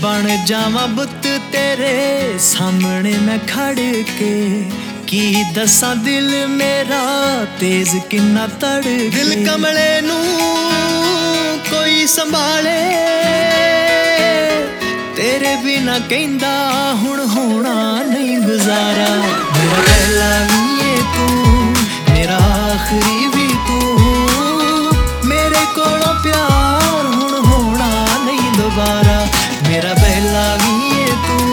बन जावा बुत तेरे सामने मैं खड़ के की दसा दिल मेरा तेज किन्ना तड़ दिल कमले नू कोई संभाले तेरे बिना कहंदा हुण होना नहीं गुजारा मेरा पहला भी है तू मेरा आखिरी भी